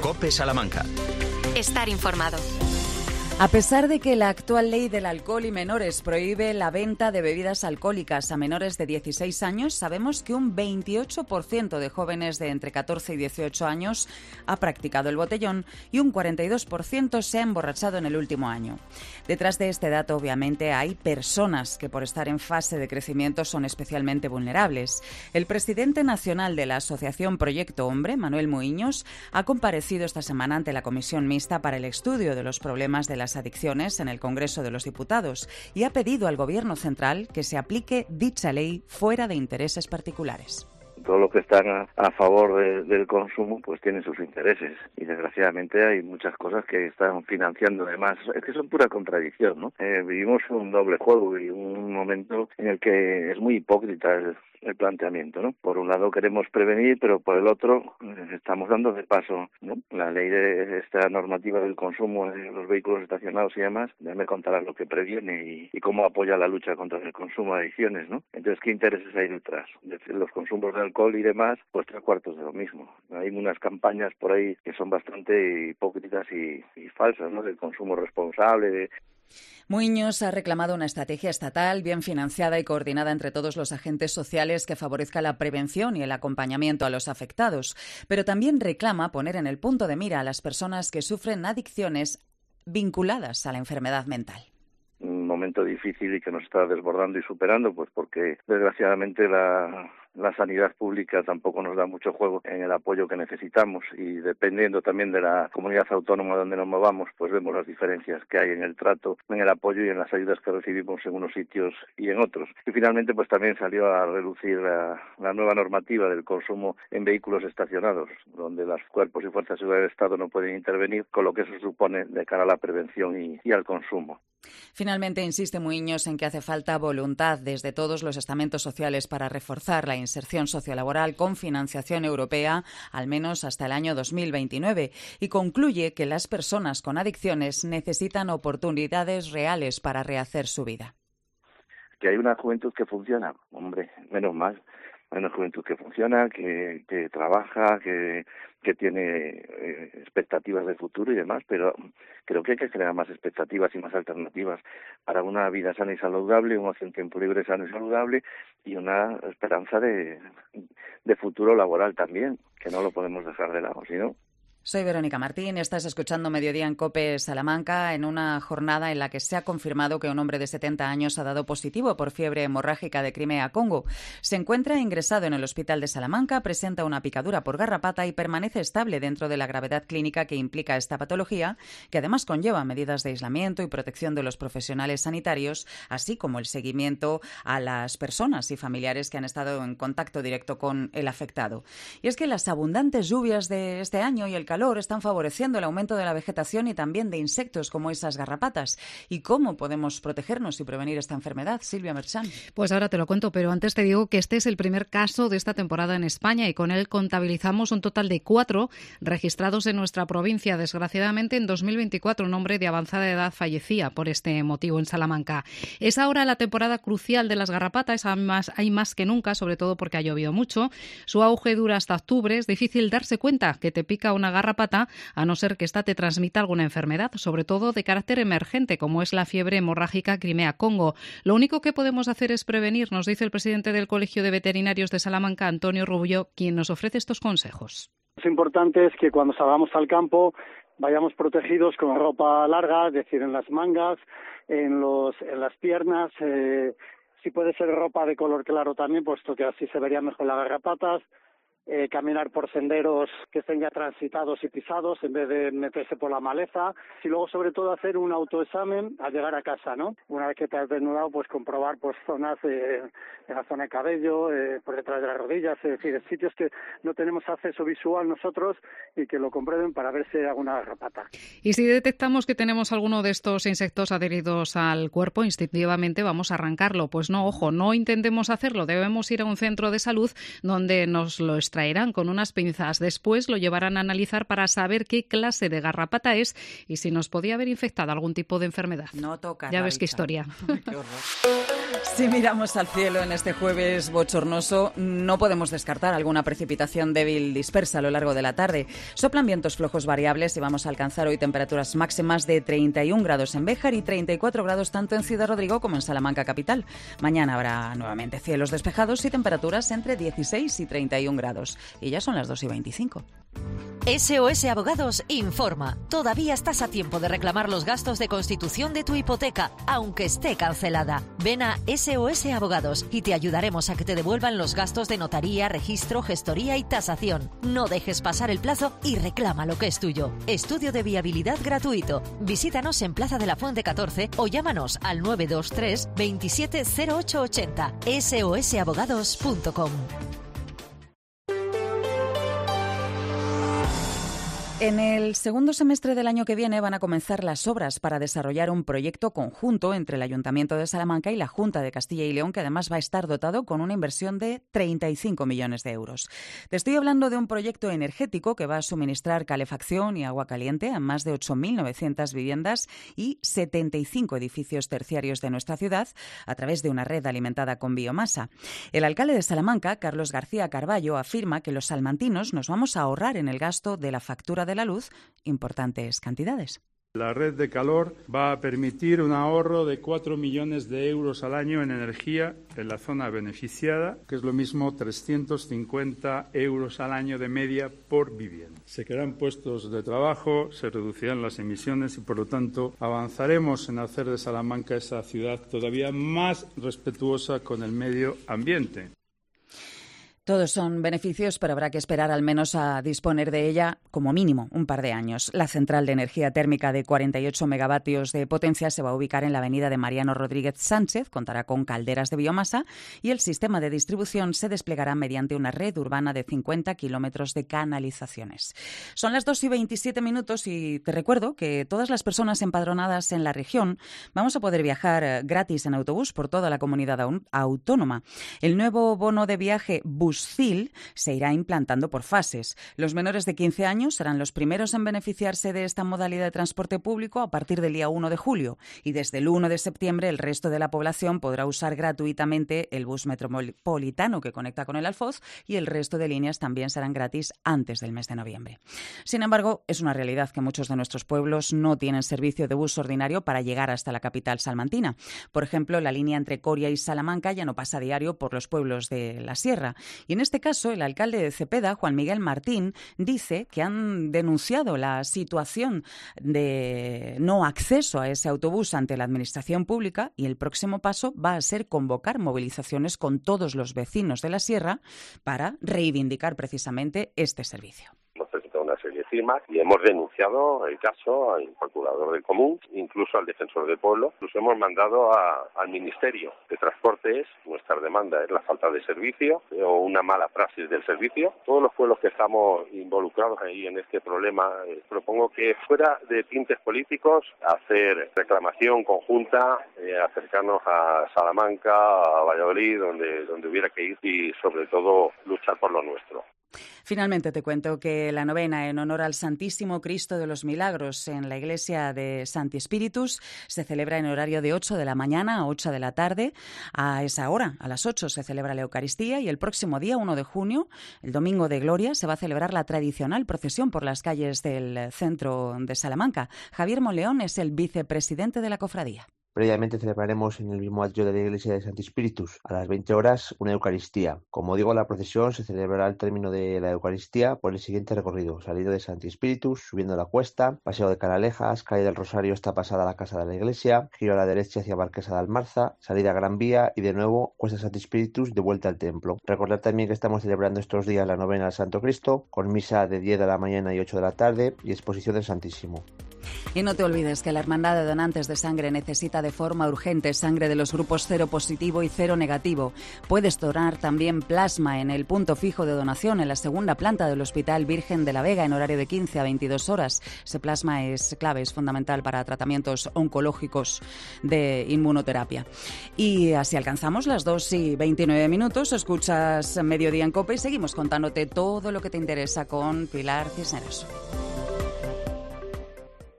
COPE Salamanca. Estar informado. A pesar de que la actual ley del alcohol y menores prohíbe la venta de bebidas alcohólicas a menores de 16 años, sabemos que un 28% de jóvenes de entre 14 y 18 años ha practicado el botellón y un 42% se ha emborrachado en el último año. Detrás de este dato, obviamente, hay personas que por estar en fase de crecimiento son especialmente vulnerables. El presidente nacional de la Asociación Proyecto Hombre, Manuel Muiños, ha comparecido esta semana ante la Comisión Mixta para el Estudio de los Problemas de las Adicciones en el Congreso de los Diputados y ha pedido al Gobierno central que se aplique dicha ley fuera de intereses particulares. Todos los que están a favor del consumo pues tienen sus intereses y desgraciadamente hay muchas cosas que están financiando además. Es que son pura contradicción, ¿no? Vivimos un doble juego y un momento en el que es muy hipócrita el planteamiento, ¿no? Por un lado queremos prevenir, pero por el otro estamos dando de paso, ¿no? La ley de esta normativa del consumo de los vehículos estacionados y demás, ya me contarás lo que previene y cómo apoya la lucha contra el consumo de adicciones, ¿no? Entonces, ¿qué intereses hay detrás? Los consumos de alcohol y demás, pues 3/4 de lo mismo. Hay unas campañas por ahí que son bastante hipócritas y falsas, ¿no? Del consumo responsable, Muiños ha reclamado una estrategia estatal bien financiada y coordinada entre todos los agentes sociales que favorezca la prevención y el acompañamiento a los afectados, pero también reclama poner en el punto de mira a las personas que sufren adicciones vinculadas a la enfermedad mental. Un momento difícil y que nos está desbordando y superando, pues porque desgraciadamente la sanidad pública tampoco nos da mucho juego en el apoyo que necesitamos y dependiendo también de la comunidad autónoma donde nos movamos, pues vemos las diferencias que hay en el trato, en el apoyo y en las ayudas que recibimos en unos sitios y en otros. Y finalmente pues también salió a relucir la nueva normativa del consumo en vehículos estacionados, donde los cuerpos y fuerzas de seguridad del Estado no pueden intervenir, con lo que eso supone de cara a la prevención y al consumo. Finalmente, insiste Muiños en que hace falta voluntad desde todos los estamentos sociales para reforzar la inserción sociolaboral con financiación europea, al menos hasta el año 2029, y concluye que las personas con adicciones necesitan oportunidades reales para rehacer su vida. Que hay una juventud que funciona, hombre, menos mal. Hay una juventud que funciona, que trabaja, que tiene expectativas de futuro y demás, pero creo que hay que crear más expectativas y más alternativas para una vida sana y saludable, un ocio en tiempo libre sano y saludable y una esperanza de futuro laboral también, que no lo podemos dejar de lado, ¿no? Soy Verónica Martín, estás escuchando Mediodía en COPE Salamanca en una jornada en la que se ha confirmado que un hombre de 70 años ha dado positivo por fiebre hemorrágica de Crimea-Congo. Se encuentra ingresado en el hospital de Salamanca, presenta una picadura por garrapata y permanece estable dentro de la gravedad clínica que implica esta patología, que además conlleva medidas de aislamiento y protección de los profesionales sanitarios, así como el seguimiento a las personas y familiares que han estado en contacto directo con el afectado. Y es que las abundantes lluvias de este año y el calor están favoreciendo el aumento de la vegetación y también de insectos como esas garrapatas. ¿Y cómo podemos protegernos y prevenir esta enfermedad? Silvia Merchan. Pues ahora te lo cuento, pero antes te digo que este es el primer caso de esta temporada en España y con él contabilizamos un total de 4 registrados en nuestra provincia. Desgraciadamente, en 2024 un hombre de avanzada edad fallecía por este motivo en Salamanca. Es ahora la temporada crucial de las garrapatas, hay más que nunca, sobre todo porque ha llovido mucho. Su auge dura hasta octubre, es difícil darse cuenta que te pica una garrapata, a no ser que ésta te transmita alguna enfermedad, sobre todo de carácter emergente, como es la fiebre hemorrágica Crimea-Congo. Lo único que podemos hacer es prevenir, nos dice el presidente del Colegio de Veterinarios de Salamanca, Antonio Rubio, quien nos ofrece estos consejos. Lo importante es que cuando salgamos al campo vayamos protegidos con ropa larga, es decir, en las mangas, en las piernas, si puede ser ropa de color claro también, puesto que así se verían mejor las garrapatas. Caminar por senderos que estén ya transitados y pisados en vez de meterse por la maleza y luego sobre todo hacer un autoexamen al llegar a casa, ¿no? Una vez que te has desnudado, pues comprobar pues zonas en la zona de cabello, por detrás de las rodillas, es decir, sitios que no tenemos acceso visual nosotros y que lo comprueben para ver si hay alguna garrapata. Y si detectamos que tenemos alguno de estos insectos adheridos al cuerpo, instintivamente vamos a arrancarlo. Pues no, ojo, no intentemos hacerlo, debemos ir a un centro de salud donde nos lo extraerán con unas pinzas. Después lo llevarán a analizar para saber qué clase de garrapata es y si nos podía haber infectado algún tipo de enfermedad. No toca. Ya ves qué historia. Qué horror. Si miramos al cielo en este jueves bochornoso, no podemos descartar alguna precipitación débil dispersa a lo largo de la tarde. Soplan vientos flojos variables y vamos a alcanzar hoy temperaturas máximas de 31 grados en Béjar y 34 grados tanto en Ciudad Rodrigo como en Salamanca capital. Mañana habrá nuevamente cielos despejados y temperaturas entre 16 y 31 grados. Y ya son las 2:25. SOS Abogados informa. Todavía estás a tiempo de reclamar los gastos de constitución de tu hipoteca, aunque esté cancelada. Ven a SOS Abogados y te ayudaremos a que te devuelvan los gastos de notaría, registro, gestoría y tasación. No dejes pasar el plazo y reclama lo que es tuyo. Estudio de viabilidad gratuito. Visítanos en Plaza de la Fuente 14 o llámanos al 923 27 0880. sosabogados.com. En el segundo semestre del año que viene van a comenzar las obras para desarrollar un proyecto conjunto entre el Ayuntamiento de Salamanca y la Junta de Castilla y León, que además va a estar dotado con una inversión de 35 millones de euros. Te estoy hablando de un proyecto energético que va a suministrar calefacción y agua caliente a más de 8.900 viviendas y 75 edificios terciarios de nuestra ciudad a través de una red alimentada con biomasa. El alcalde de Salamanca, Carlos García Carballo, afirma que los salmantinos nos vamos a ahorrar en el gasto de la factura de la luz importantes cantidades. La red de calor va a permitir un ahorro de 4 millones de euros al año en energía en la zona beneficiada, que es lo mismo 350 euros al año de media por vivienda. Se crearán puestos de trabajo, se reducirán las emisiones y, por lo tanto, avanzaremos en hacer de Salamanca esa ciudad todavía más respetuosa con el medio ambiente. Todos son beneficios, pero habrá que esperar al menos a disponer de ella como mínimo un par de años. La central de energía térmica de 48 megavatios de potencia se va a ubicar en la avenida de Mariano Rodríguez Sánchez, contará con calderas de biomasa y el sistema de distribución se desplegará mediante una red urbana de 50 kilómetros de canalizaciones. Son las 2:27 y te recuerdo que todas las personas empadronadas en la región vamos a poder viajar gratis en autobús por toda la comunidad autónoma. El nuevo bono de viaje Buscil se irá implantando por fases. Los menores de 15 años serán los primeros en beneficiarse de esta modalidad de transporte público a partir del día 1 de julio y desde el 1 de septiembre el resto de la población podrá usar gratuitamente el bus metropolitano que conecta con el Alfoz y el resto de líneas también serán gratis antes del mes de noviembre. Sin embargo, es una realidad que muchos de nuestros pueblos no tienen servicio de bus ordinario para llegar hasta la capital salmantina. Por ejemplo, la línea entre Coria y Salamanca ya no pasa a diario por los pueblos de la sierra. Y en este caso, el alcalde de Cepeda, Juan Miguel Martín, dice que han denunciado la situación de no acceso a ese autobús ante la administración pública y el próximo paso va a ser convocar movilizaciones con todos los vecinos de la sierra para reivindicar precisamente este servicio. Una serie de firmas y hemos denunciado el caso al procurador del común, incluso al defensor del pueblo. Incluso hemos mandado al Ministerio de Transportes. Nuestra demanda es la falta de servicio o una mala praxis del servicio. Todos los pueblos que estamos involucrados ahí en este problema, propongo que fuera de tintes políticos, hacer reclamación conjunta, acercarnos a Salamanca, a Valladolid, donde hubiera que ir y sobre todo luchar por lo nuestro. Finalmente te cuento que la novena en honor al Santísimo Cristo de los Milagros en la iglesia de Santi Spiritus se celebra en horario de 8 de la mañana a 8 de la tarde. A esa hora, a las 8, se celebra la Eucaristía y el próximo día, 1 de junio, el Domingo de Gloria, se va a celebrar la tradicional procesión por las calles del centro de Salamanca. Javier Monleón es el vicepresidente de la cofradía. Previamente celebraremos en el mismo atrio de la iglesia de Santi Spiritus a las 20 horas una Eucaristía. Como digo, la procesión se celebrará al término de la Eucaristía por el siguiente recorrido: salida de Santi Spiritus, subiendo la cuesta, paseo de Canalejas, calle del Rosario hasta pasada la casa de la iglesia, giro a la derecha hacia Marquesa de Almarza, salida a Gran Vía y de nuevo cuesta Santi Spiritus de vuelta al templo. Recordad también que estamos celebrando estos días la novena al Santo Cristo con misa de 10 de la mañana y 8 de la tarde y exposición del Santísimo. Y no te olvides que la Hermandad de Donantes de Sangre necesita de forma urgente sangre de los grupos 0 positivo y 0 negativo. Puedes donar también plasma en el punto fijo de donación en la segunda planta del Hospital Virgen de la Vega en horario de 15 a 22 horas. Ese plasma es clave, es fundamental para tratamientos oncológicos de inmunoterapia. Y así alcanzamos las 2:29. Escuchas Mediodía en COPE y seguimos contándote todo lo que te interesa con Pilar Cisneros.